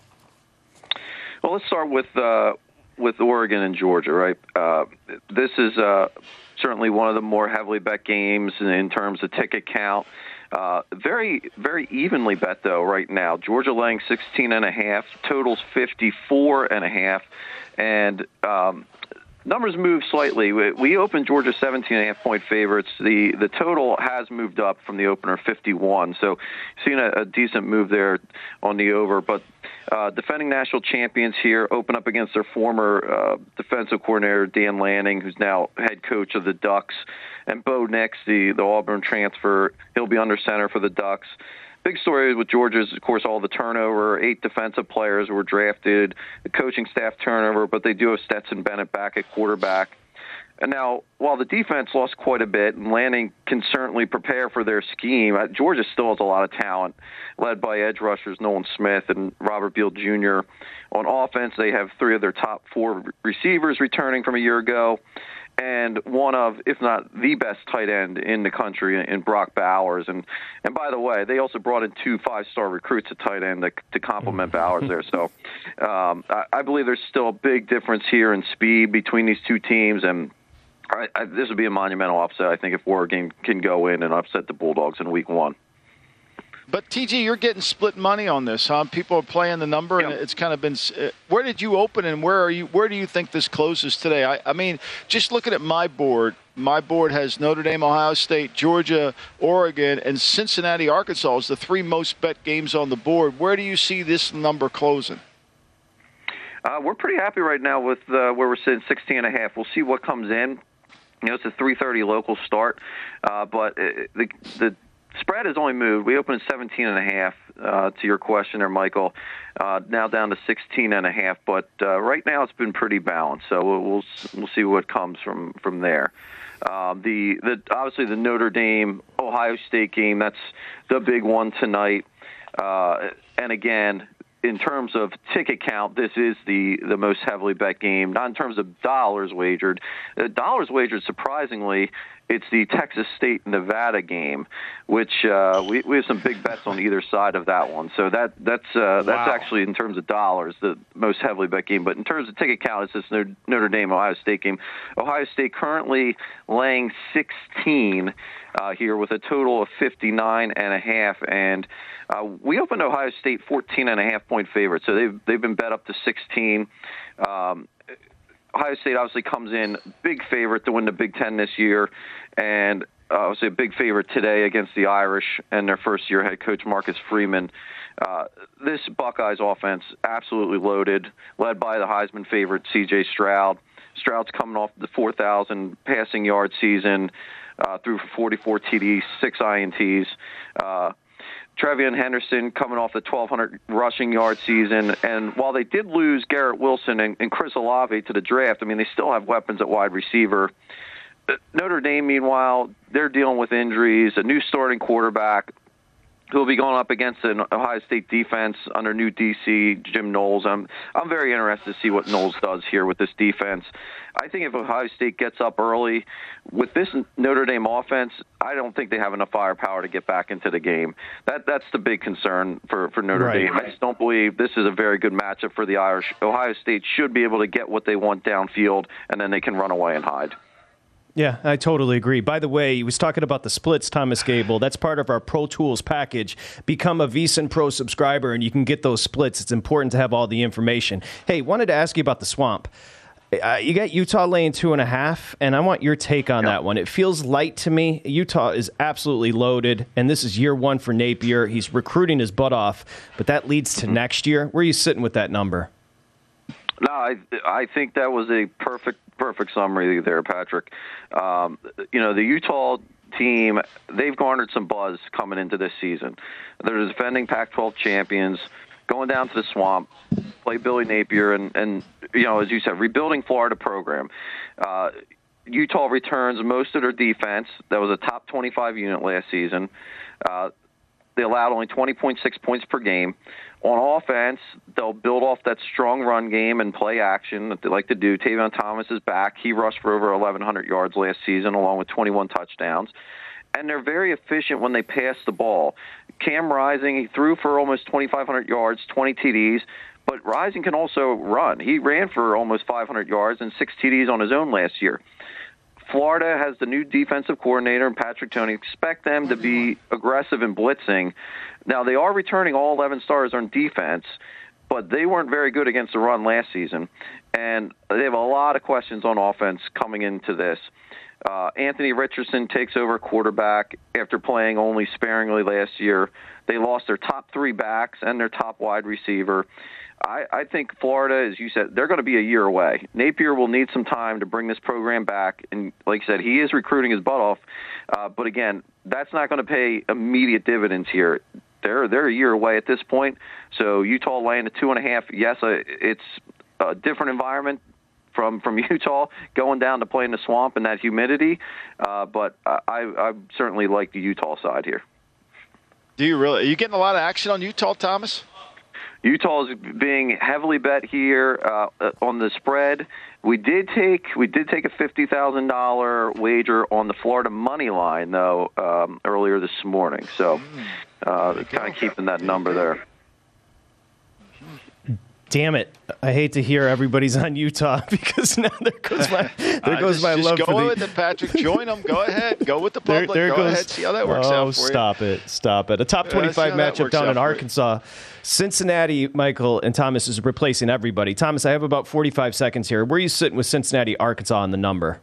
Well, let's start with uh, with Oregon and Georgia, right? Uh, this is uh, certainly one of the more heavily bet games in, in terms of ticket count. Uh, very, very evenly bet, though, right now. Georgia laying sixteen and a half, totals fifty-four and a half, and um, numbers move slightly. We, we opened Georgia seventeen and a half point favorites. The the total has moved up from the opener fifty-one, so seeing a, a decent move there on the over. But uh, defending national champions here open up against their former uh, defensive coordinator, Dan Lanning, who's now head coach of the Ducks, and Bo Nix, the, the Auburn transfer. He'll be under center for the Ducks. Big story with Georgia is, of course, all the turnover. Eight defensive players were drafted, the coaching staff turnover, but they do have Stetson Bennett back at quarterback. And now, while the defense lost quite a bit, and Lanning can certainly prepare for their scheme, Georgia still has a lot of talent, led by edge rushers Nolan Smith and Robert Beal Junior On offense, they have three of their top four receivers returning from a year ago, and one of, if not the best tight end in the country in Brock Bowers. And and by the way, they also brought in two five-star recruits at tight end to, to complement Bowers there. So um, I, I believe there's still a big difference here in speed between these two teams, and I, I, this would be a monumental upset, I think, if Oregon can go in and upset the Bulldogs in week one. But, T G, you're getting split money on this, huh? People are playing the number, yeah. and it's kind of been uh, – where did you open, and where are you? Where do you think this closes today? I, I mean, just looking at my board, my board has Notre Dame, Ohio State, Georgia, Oregon, and Cincinnati, Arkansas as the three most bet games on the board. Where do you see this number closing? Uh, we're pretty happy right now with uh, where we're sitting, sixteen and a half. We'll see what comes in. You know, it's a three thirty local start, uh, but the the spread has only moved. We opened at seventeen and a half, uh, to your question there, Michael. Uh, now down to sixteen and a half, but uh, right now it's been pretty balanced. So we'll we'll, we'll see what comes from from there. Um, the the obviously the Notre Dame Ohio State game, that's the big one tonight. Uh, and again, in terms of ticket count, this is the, the most heavily bet game. Not in terms of dollars wagered. Uh, dollars wagered, surprisingly, it's the Texas State-Nevada game, which uh, we, we have some big bets on either side of that one. So that that's uh, that's wow. actually, in terms of dollars, the most heavily bet game. But in terms of ticket count, it's this Notre Dame-Ohio State game. Ohio State currently laying sixteen uh, here with a total of fifty-nine and a half. And uh, we opened Ohio State fourteen and a half point favorite, so they've they've been bet up to sixteen. Um, Ohio State obviously comes in big favorite to win the Big Ten this year, and uh, obviously a big favorite today against the Irish and their first-year head coach Marcus Freeman. Uh, this Buckeyes offense absolutely loaded, led by the Heisman favorite C J Stroud. Stroud's coming off the four thousand passing yard season, uh, threw for forty-four T Ds, six I N Ts. Uh, Trevion Henderson coming off the twelve hundred rushing yard season. And while they did lose Garrett Wilson and, and Chris Olave to the draft, I mean, they still have weapons at wide receiver. Notre Dame, meanwhile, they're dealing with injuries, a new starting quarterback who will be going up against an Ohio State defense under new D C, Jim Knowles. I'm, I'm very interested to see what Knowles does here with this defense. I think if Ohio State gets up early with this Notre Dame offense, I don't think they have enough firepower to get back into the game. That That's the big concern for, for Notre right. Dame. I just don't believe this is a very good matchup for the Irish. Ohio State should be able to get what they want downfield, and then they can run away and hide. Yeah, I totally agree. By the way, he was talking about the splits, Thomas Gable. That's part of our Pro Tools package. Become a VSiN Pro subscriber, and you can get those splits. It's important to have all the information. Hey, wanted to ask you about the Swamp. Uh, you got Utah laying two and a half, and I want your take on yep. that one. It feels light to me. Utah is absolutely loaded, and this is year one for Napier. He's recruiting his butt off, but that leads to mm-hmm. next year. Where are you sitting with that number? No, I I think that was a perfect perfect summary there, Patrick. Um, you know, the Utah team, they've garnered some buzz coming into this season. They're the defending Pac twelve champions, going down to the Swamp, play Billy Napier, and, and you know, as you said, rebuilding Florida program. Uh, Utah returns most of their defense. That was a top twenty-five unit last season. Uh, they allowed only twenty point six points per game. On offense, they'll build off that strong run game and play action that they like to do. Tavion Thomas is back. He rushed for over eleven hundred yards last season, along with twenty-one touchdowns. And they're very efficient when they pass the ball. Cam Rising, he threw for almost twenty-five hundred yards, twenty T Ds, but Rising can also run. He ran for almost five hundred yards and six T Ds on his own last year. Florida has the new defensive coordinator, Patrick Toney. Expect them to be aggressive in blitzing. Now, they are returning all eleven stars on defense, but they weren't very good against the run last season. And they have a lot of questions on offense coming into this. Uh, Anthony Richardson takes over quarterback after playing only sparingly last year. They lost their top three backs and their top wide receiver. I, I think Florida, as you said, they're going to be a year away. Napier will need some time to bring this program back. And like I said, he is recruiting his butt off. Uh, but again, that's not going to pay immediate dividends here. They're, they're a year away at this point. So Utah laying a two and a half. Yes, uh, it's a different environment from, from Utah going down to play in the swamp and that humidity. Uh, but I, I certainly like the Utah side here. Do you really? Are you getting a lot of action on Utah, Thomas? Utah is being heavily bet here uh, on the spread. We did take we did take a fifty thousand dollar wager on the Florida money line though um, earlier this morning. So uh, kind of keeping that number there. Damn it! I hate to hear everybody's on Utah because now there goes my there uh, goes just, my just love go for the. with it, Patrick. Join them. Go ahead. Go with the public. There, there go goes, ahead. See how that works oh, out for stop you. it! Stop it! A top twenty-five yeah, matchup down in Arkansas. Cincinnati, Michael, and Thomas is replacing everybody. Thomas, I have about forty-five seconds here. Where are you sitting with Cincinnati, Arkansas on the number?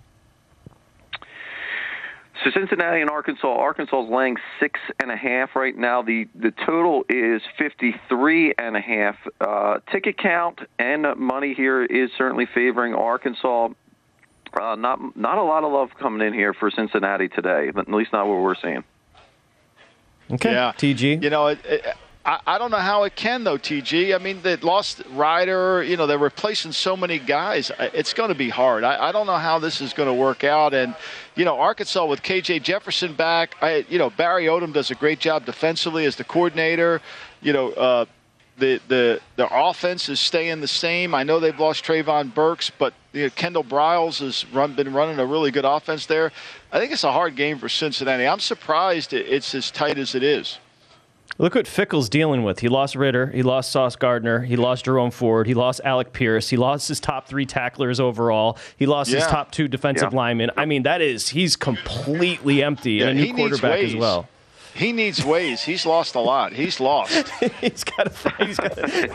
So Cincinnati and Arkansas, Arkansas is laying six and a half right now. The the total is fifty-three and a half. Uh, ticket count and money here is certainly favoring Arkansas. Uh, not not a lot of love coming in here for Cincinnati today, but at least not what we're seeing. Okay, yeah. T G. You know, it, it, I, I don't know how it can, though, T G. I mean, they lost Ryder. You know, they're replacing so many guys. It's going to be hard. I, I don't know how this is going to work out. And, you know, Arkansas with K J Jefferson back, I, you know, Barry Odom does a great job defensively as the coordinator. You know, uh, the the their offense is staying the same. I know they've lost Trayvon Burks, but you know, Kendall Briles has run, been running a really good offense there. I think it's a hard game for Cincinnati. I'm surprised it's as tight as it is. Look what Fickle's dealing with. He lost Ritter. He lost Sauce Gardner. He lost Jerome Ford. He lost Alec Pierce. He lost his top three tacklers overall. He lost yeah. his top two defensive yeah. linemen. I mean, that is, he's completely empty yeah, and a new quarterback as well. He needs ways. He's lost a lot. He's lost. he's got to find. He's got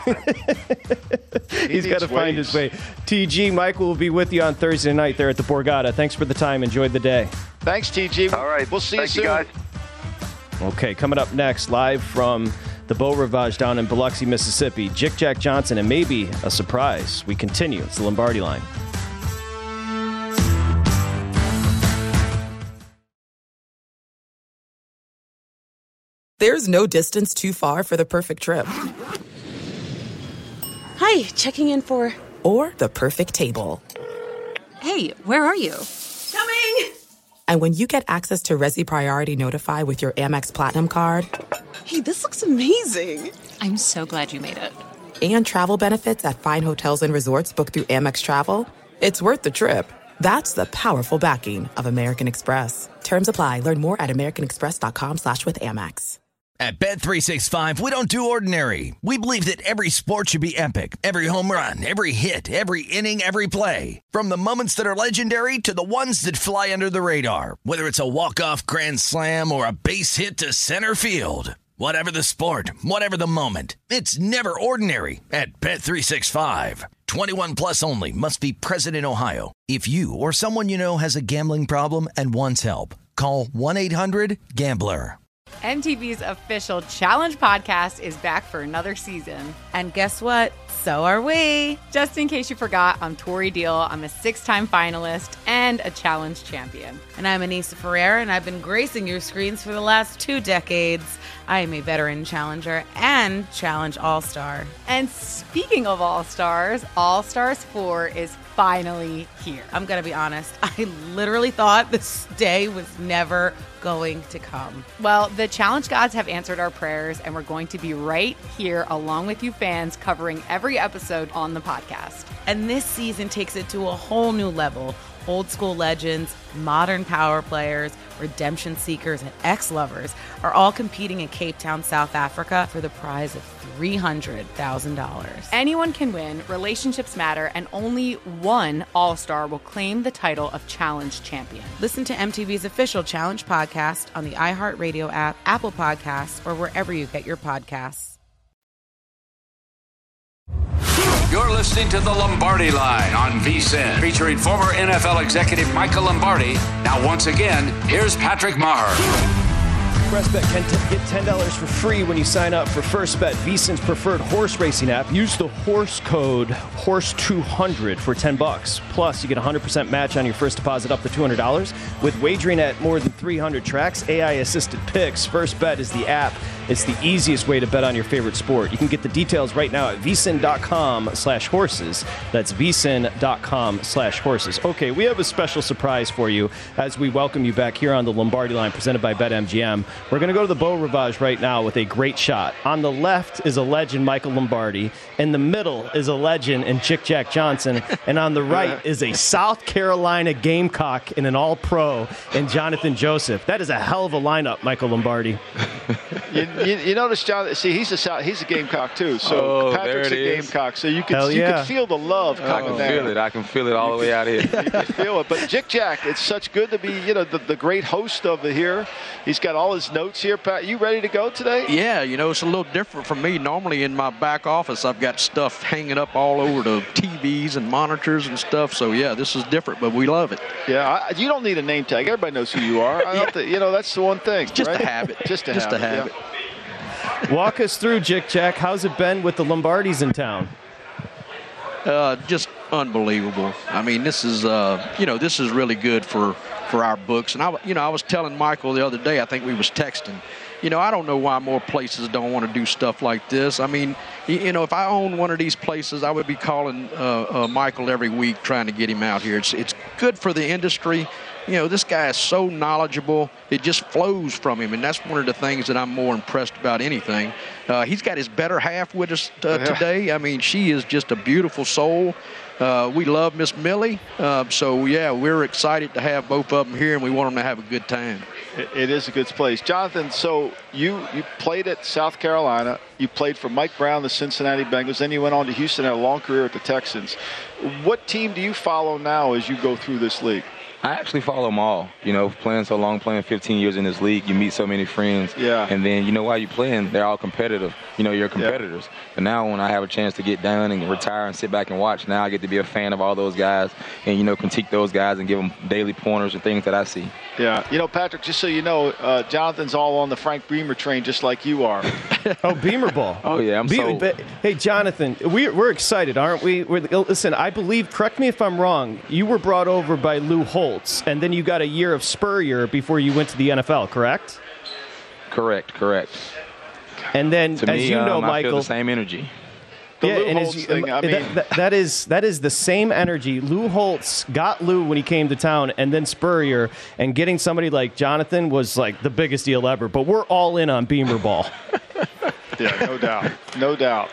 he to find his way. T G, Michael will be with you on Thursday night there at the Borgata. Thanks for the time. Enjoyed the day. Thanks, T G. All right. We'll see Thank you soon. You guys. Okay, coming up next, live from the Beau Rivage down in Biloxi, Mississippi, Jick Jack Johnson, and maybe a surprise. We continue. It's the Lombardi Line. There's no distance too far for the perfect trip. Hi, checking in for... Or the perfect table. Hey, where are you? Coming! And when you get access to Resi Priority Notify with your Amex Platinum card... Hey, this looks amazing. I'm so glad you made it. And travel benefits at fine hotels and resorts booked through Amex Travel, it's worth the trip. That's the powerful backing of American Express. Terms apply. Learn more at americanexpress.com slash with Amex. At Bet three sixty-five, we don't do ordinary. We believe that every sport should be epic. Every home run, every hit, every inning, every play. From the moments that are legendary to the ones that fly under the radar. Whether it's a walk-off grand slam or a base hit to center field. Whatever the sport, whatever the moment. It's never ordinary at Bet three sixty-five. twenty-one plus only. Must be present in Ohio. If you or someone you know has a gambling problem and wants help, call one eight hundred gambler. M T V's official Challenge podcast is back for another season. And guess what? So are we. Just in case you forgot, I'm Tori Deal. I'm a six-time finalist and a Challenge champion. And I'm Anissa Ferreira, and I've been gracing your screens for the last two decades. I am a veteran challenger and Challenge All-Star. And speaking of All-Stars, All-Stars four is finally here. I'm going to be honest. I literally thought this day was never going to come. Well, the Challenge gods have answered our prayers, and we're going to be right here along with you fans covering every episode on the podcast. And this season takes it to a whole new level. Old school legends, modern power players, redemption seekers, and ex-lovers are all competing in Cape Town, South Africa for the prize of three hundred thousand dollars. Anyone can win, relationships matter, and only one All-Star will claim the title of Challenge Champion. Listen to M T V's official Challenge podcast on the iHeartRadio app, Apple Podcasts, or wherever you get your podcasts. You're listening to The Lombardi Line on VSiN, featuring former N F L executive Michael Lombardi. Now, once again, here's Patrick Maher. FirstBet can t- get ten dollars for free when you sign up for FirstBet, VSiN's preferred horse racing app. Use the horse code horse two hundred for ten bucks. Plus, you get a one hundred percent match on your first deposit up to two hundred dollars. With wagering at more than three hundred tracks, A I-assisted picks, FirstBet is the app. It's the easiest way to bet on your favorite sport. You can get the details right now at vsin.com slash horses. That's vsin.com slash horses. Okay, we have a special surprise for you as we welcome you back here on the Lombardi Line presented by BetMGM. We're going to go to the Beau Rivage right now with a great shot. On the left is a legend, Michael Lombardi. In the middle is a legend in Chick Jack Johnson. And on the right is a South Carolina Gamecock and an all-pro in Jonathan Joseph. That is a hell of a lineup, Michael Lombardi. you, you, you notice, John, see, he's a South, he's a Gamecock, too. So oh, Patrick's a is. Gamecock. So you can, hell you yeah. can feel the love oh, coming I can there. feel it. I can feel it all the way out here. You can feel it. But Chick Jack, it's such good to be, you know, the, the great host of the here. He's got all his notes here. Pat, you ready to go today? Yeah, you know, it's a little different from me. Normally in my back office, I've got stuff hanging up all over the T Vs and monitors and stuff. So, yeah, this is different, but we love it. Yeah, I, you don't need a name tag. Everybody knows who you are. I don't think, you know, that's the one thing. It's just right? a habit. Just a just habit. a habit. Yeah. Walk us through, Chick Jack. How's it been with the Lombardis in town? Uh, just unbelievable. I mean, this is, uh, you know, this is really good for, for our books. And, I, you know, I was telling Michael the other day, I think we was texting, you know, I don't know why more places don't want to do stuff like this. I mean, you know, if I owned one of these places, I would be calling uh, uh, Michael every week trying to get him out here. It's, it's good for the industry. You know, this guy is so knowledgeable. It just flows from him, and that's one of the things that I'm more impressed about anything. Uh, he's got his better half with us uh, yeah. today. I mean, she is just a beautiful soul. Uh, we love Miss Millie. Uh, so, yeah, we're excited to have both of them here, and we want them to have a good time. It, it is a good place. Jonathan, so you, you played at South Carolina. You played for Mike Brown, the Cincinnati Bengals. Then you went on to Houston, had a long career at the Texans. What team do you follow now as you go through this league? I actually follow them all. You know, playing so long, playing fifteen years in this league, you meet so many friends. Yeah. And then, you know, while you're playing, they're all competitive. You know, you're competitors. Yeah. But now when I have a chance to get done and retire and sit back and watch, now I get to be a fan of all those guys and, you know, critique those guys and give them daily pointers and things that I see. Yeah. You know, Patrick, just so you know, uh, Jonathan's all on the Frank Beamer train just like you are. Oh, Beamer ball. Oh, yeah. I'm Be- so... but, hey, Jonathan, we're, we're excited, aren't we? We're, listen, I believe, correct me if I'm wrong, you were brought over by Lou Holtz, and then you got a year of Spurrier before you went to the N F L, correct? Correct, correct. And then, to as me, you know, um, Michael, I feel the same energy. The yeah, Lou and Holtz as you, thing, I mean, that, that, that is that is the same energy. Lou Holtz got Lou when he came to town, and then Spurrier, and getting somebody like Jonathan was like the biggest deal ever. But we're all in on Beamer ball. Yeah, no doubt, no doubt.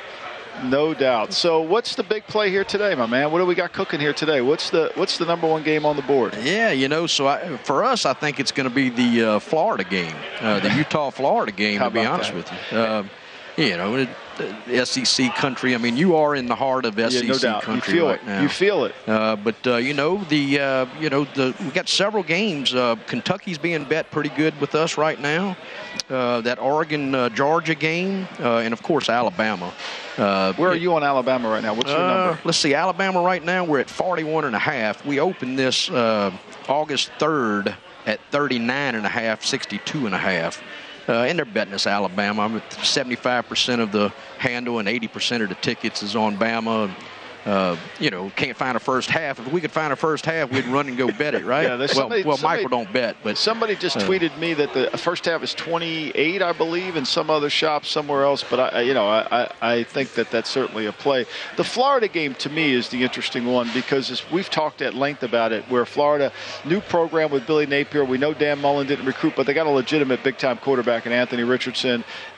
No doubt. So what's the big play here today, my man? What do we got cooking here today? What's the what's the number one game on the board? Yeah, you know, so I, for us, I think it's going to be the uh, Florida game, uh, the Utah-Florida game, How to be about honest that? with you. Uh, you know, it, the S E C country. I mean, you are in the heart of S E C yeah, no doubt. country You feel right it. now. You feel it. Uh, but uh, you know, the uh, you know the we got several games. Uh, Kentucky's being bet pretty good with us right now. Uh, that Oregon uh, Georgia game, uh, and of course Alabama. Uh, Where are you on Alabama right now? What's your uh, number? Let's see, Alabama right now we're at forty-one and a half. We opened this uh, August third at thirty-nine and a half, sixty-two and a half. Uh, and they're betting us Alabama. I'm at seventy-five percent of the handle and eighty percent of the tickets is on Bama. Uh, you know, can't find a first half. If we could find a first half, we'd run and go bet it, right? Yeah, there's well, somebody- well, somebody- Michael don't bet, but Somebody just uh, tweeted me that the first half is twenty-eight, I believe, in some other shop somewhere else. But I, I- you know, I, I, I think that that's certainly a play. The Florida game to me is the interesting one because as we've talked at length about it, where Florida new program with Billy Napier. We know Dan Mullen didn't recruit, but they got a legitimate big-time quarterback in Anthony Richardson.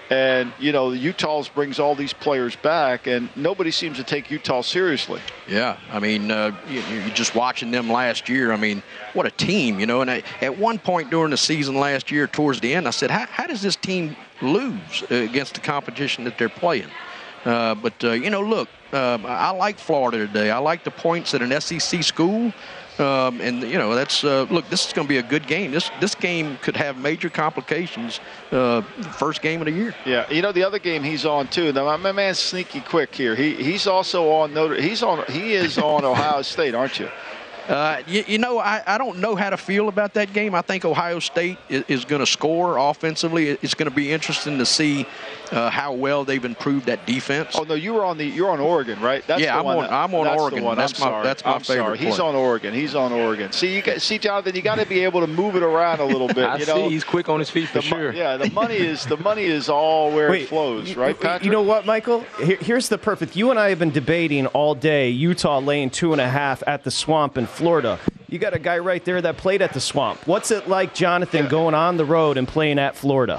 And, you know, Utah's brings all these players back, and nobody seems to take Utah seriously. Yeah, I mean, uh, you, you're just watching them last year. I mean, what a team, you know. And I, at one point during the season last year, towards the end, I said, how, how does this team lose against the competition that they're playing? Uh, but, uh, you know, look, uh, I like Florida today. I like the points at an S E C school. Um, and, you know, that's uh, look, this is going to be a good game. This this game could have major complications uh, first game of the year. Yeah, you know, the other game he's on, too. Now, my man's sneaky quick here. He He's also on Notre He's on. He is on Ohio State, aren't you? Uh, you, you know, I, I don't know how to feel about that game. I think Ohio State is, is going to score offensively. It's going to be interesting to see uh, how well they've improved that defense. Oh no, you were on the you're on Oregon, right? That's yeah, the I'm one on. that, I'm on that's Oregon. The one. That's I'm my sorry. that's my I'm favorite. Sorry. He's play. on Oregon. He's on Oregon. See, you got, see, Jonathan, you got to be able to move it around a little bit. I you know? see he's quick on his feet for the, sure. Yeah, the money is the money is all where Wait, it flows, you, right, Patrick? You know what, Michael? Here, here's the perfect. You and I have been debating all day. Utah laying two and a half at the Swamp in Florida. You got a guy right there that played at the Swamp. What's it like, Jonathan, going on the road and playing at Florida?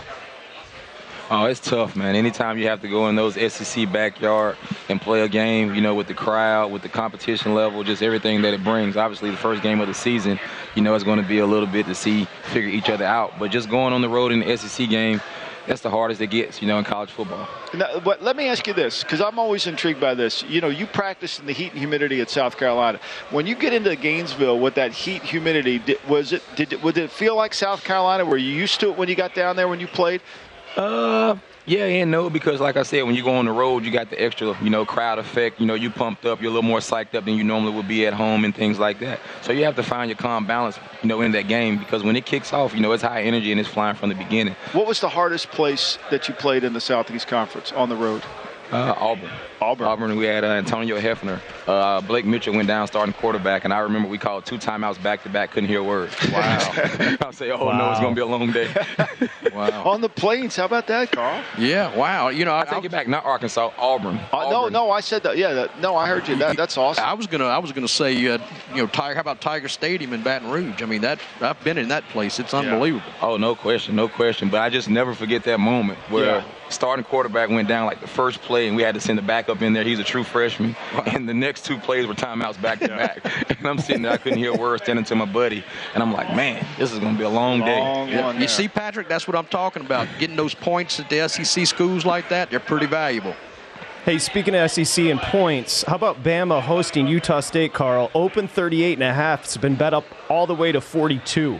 Oh, it's tough, man. Anytime you have to go in those S E C backyard and play a game, you know, with the crowd, with the competition level, just everything that it brings. Obviously, the first game of the season, you know, it's going to be a little bit to see, figure each other out. But just going on the road in the S E C game, that's the hardest it gets, you know, in college football. Now, but let me ask you this, because I'm always intrigued by this. You know, you practice in the heat and humidity at South Carolina. When you get into Gainesville with that heat, humidity, did, was it did would it feel like South Carolina? Were you used to it when you got down there when you played? Uh, yeah and no, because like I said, when you go on the road, you got the extra, you know, crowd effect. You know, you pumped up, you're a little more psyched up than you normally would be at home and things like that. So you have to find your calm balance, you know, in that game, because when it kicks off, you know, it's high energy and it's flying from the beginning. What was the hardest place that you played in the Southeast Conference on the road? Uh, Auburn. Auburn. Auburn, we had uh, Antonio Hefner. Uh, Blake Mitchell went down starting quarterback, and I remember we called two timeouts back-to-back, couldn't hear a word. Wow. I'll say, oh, wow. no, it's going to be a long day. Wow. On the Plains, how about that, Carl? Yeah, wow. You know, I, I take I, it back, not Arkansas, Auburn. Uh, Auburn. No, no, I said that. Yeah, that, no, I heard you. That, that's awesome. I was gonna, I was gonna say, uh, you know, Tiger. How about Tiger Stadium in Baton Rouge? I mean, that I've been in that place. It's unbelievable. Yeah. Oh, no question, no question. But I just never forget that moment where yeah. starting quarterback went down like the first play, and we had to send the backup in there. He's a true freshman, and the next two plays were timeouts back to back. And I'm sitting there, I couldn't hear a word, standing to my buddy, and I'm like, man, this is gonna be a long, long day. Yeah. You see, Patrick, that's what I'm talking about. Getting those points at the S E C schools like that, they're pretty valuable. Hey, speaking of S E C and points, how about Bama hosting Utah State, Carl? Open thirty-eight and a half. It's been bet up all the way to forty-two.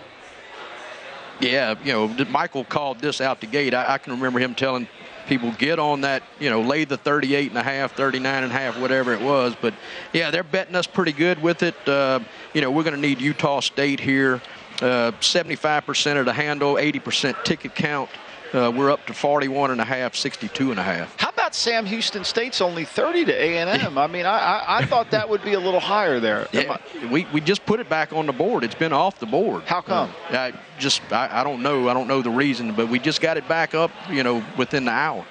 Yeah, you know, Michael called this out the gate. I, I can remember him telling people, get on that, you know, lay the thirty-eight and a half, thirty-nine and a half, whatever it was. But, yeah, they're betting us pretty good with it. Uh, you know, we're going to need Utah State here. Uh, seventy-five percent of the handle, eighty percent ticket count. Uh, we're up to forty-one and a half, sixty-two and a half. How about Sam Houston State's only thirty to A and M? I mean, I, I I thought that would be a little higher there. Yeah, we we just put it back on the board. It's been off the board. How come? Uh, I just I, I don't know. I don't know the reason, but we just got it back up, you know, within the hour.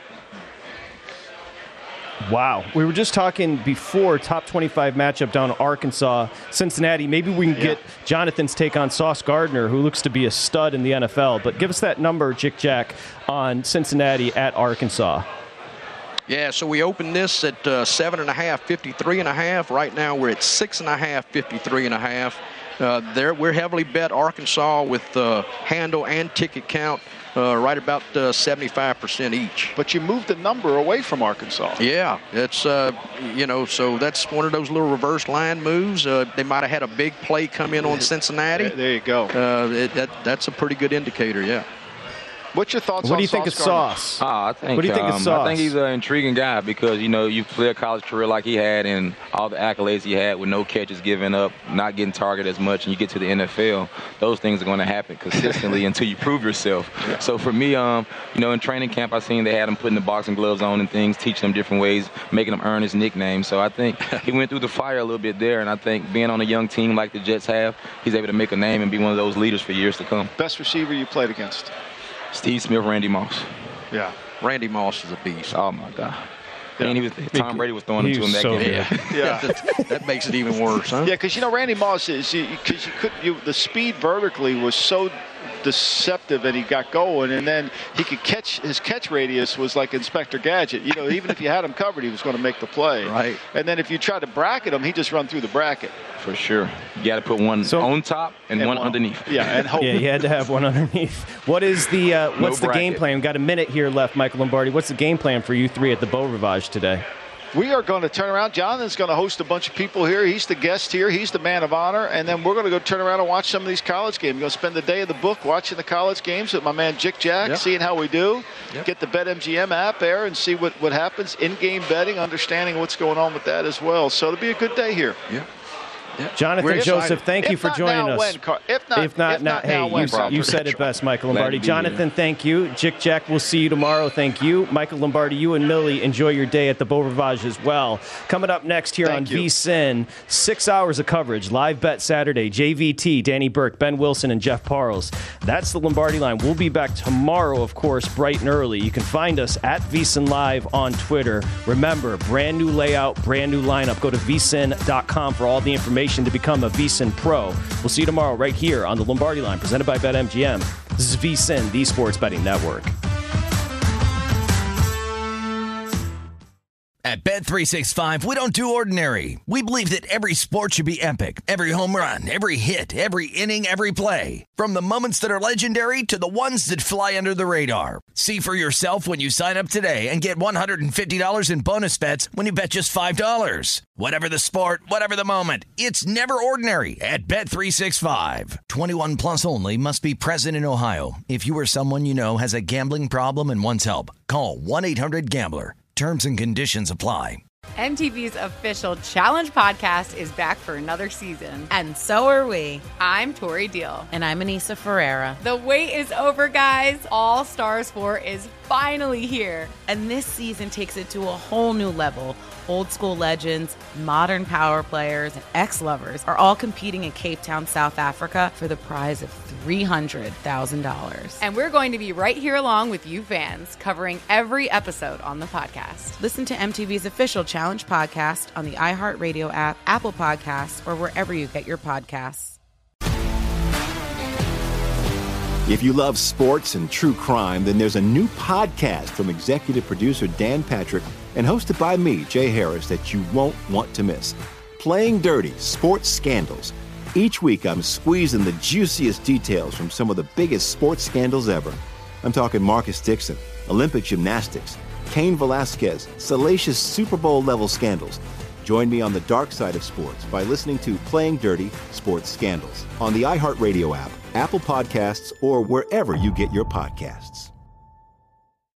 Wow. We were just talking before top twenty-five matchup down in Arkansas, Cincinnati. Maybe we can get yeah. Jonathan's take on Sauce Gardner, who looks to be a stud in the N F L. But give us that number, Jick Jack, on Cincinnati at Arkansas. Yeah, so we opened this at uh, seven and a half, fifty-three and a half. Right now we're at six and a half, fifty-three and a half. Uh, there we're heavily bet Arkansas with uh, handle and ticket count. Uh, right about uh, seventy-five percent each. But you moved the number away from Arkansas. Yeah, it's, uh, you know, so that's one of those little reverse line moves. Uh, they might have had a big play come in on Cincinnati. There you go. Uh, it, that, that's a pretty good indicator, yeah. What's your thoughts what on do you think of Sauce? Oh, I think, what do you think um, of Sauce? I think he's an intriguing guy because, you know, you play a college career like he had and all the accolades he had with no catches given up, not getting targeted as much, and you get to the N F L, those things are going to happen consistently until you prove yourself. Yeah. So for me, um, you know, in training camp, I seen they had him putting the boxing gloves on and things, teaching them different ways, making him earn his nickname. So I think he went through the fire a little bit there, and I think being on a young team like the Jets have, he's able to make a name and be one of those leaders for years to come. Best receiver you played against? Steve Smith, Randy Moss. Yeah. Randy Moss is a beast. Oh, my God. Yeah. And he was, Tom Brady was throwing him to him that so game. Yeah. Yeah. that, that makes it even worse, huh? Yeah, because, you know, Randy Moss is, because you could, you, the speed vertically was so deceptive, and he got going. And then he could catch, his catch radius was like Inspector Gadget. You know, even if you had him covered, he was going to make the play. Right. And then if you tried to bracket him, he just run through the bracket. For sure. You got to put one so, on top and, and one, one underneath. Yeah, and hope. Yeah, you had to have one underneath. What is the uh, what's no the game plan? We've got a minute here left, Michael Lombardi. What's the game plan for you three at the Beau Rivage today? We are going to turn around. Jonathan's going to host a bunch of people here. He's the guest here. He's the man of honor. And then we're going to go turn around and watch some of these college games. We're going to spend the day of the book watching the college games with my man Jick Jack, yep. seeing how we do. Yep. Get the BetMGM app there and see what, what happens. In-game betting, understanding what's going on with that as well. So it'll be a good day here. Yeah. Yeah. Jonathan Joseph, thank you for joining us. When, if not, if not, if not, not hey, now, you, you said it best, Michael Lombardi. Jonathan, here. Thank you. Jick Jack, we'll see you tomorrow. Thank you. Michael Lombardi, you and Millie, enjoy your day at the Beau Rivage as well. Coming up next here thank on V S I N, six hours of coverage, live bet Saturday, J V T, Danny Burke, Ben Wilson, and Jeff Parles. That's the Lombardi Line. We'll be back tomorrow, of course, bright and early. You can find us at V S I N Live on Twitter. Remember, brand new layout, brand new lineup. Go to V S I N dot com for all the information to become a V S I N Pro. We'll see you tomorrow right here on the Lombardi Line, presented by BetMGM. This is V S I N, the Sports Betting Network. At Bet three sixty-five, we don't do ordinary. We believe that every sport should be epic. Every home run, every hit, every inning, every play. From the moments that are legendary to the ones that fly under the radar. See for yourself when you sign up today and get one hundred fifty dollars in bonus bets when you bet just five dollars. Whatever the sport, whatever the moment, it's never ordinary at Bet three sixty-five. twenty-one plus only. Must be present in Ohio. If you or someone you know has a gambling problem and wants help, call one eight hundred gambler. Terms and conditions apply. M T V's official Challenge podcast is back for another season. And so are we. I'm Tori Deal. And I'm Anissa Ferreira. The wait is over, guys. All Stars four is finally here. And this season takes it to a whole new level. Old school legends, modern power players, and ex-lovers are all competing in Cape Town, South Africa for the prize of three hundred thousand dollars. And we're going to be right here along with you fans, covering every episode on the podcast. Listen to M T V's official Challenge podcast on the iHeartRadio app, Apple Podcasts, or wherever you get your podcasts. If you love sports and true crime, then there's a new podcast from executive producer Dan Patrick and hosted by me, Jay Harris, that you won't want to miss. Playing Dirty: Sports Scandals. Each week, I'm squeezing the juiciest details from some of the biggest sports scandals ever. I'm talking Marcus Dixon, Olympic gymnastics, Cain Velasquez, salacious Super Bowl-level scandals. Join me on the dark side of sports by listening to Playing Dirty: Sports Scandals on the iHeartRadio app, Apple Podcasts, or wherever you get your podcasts.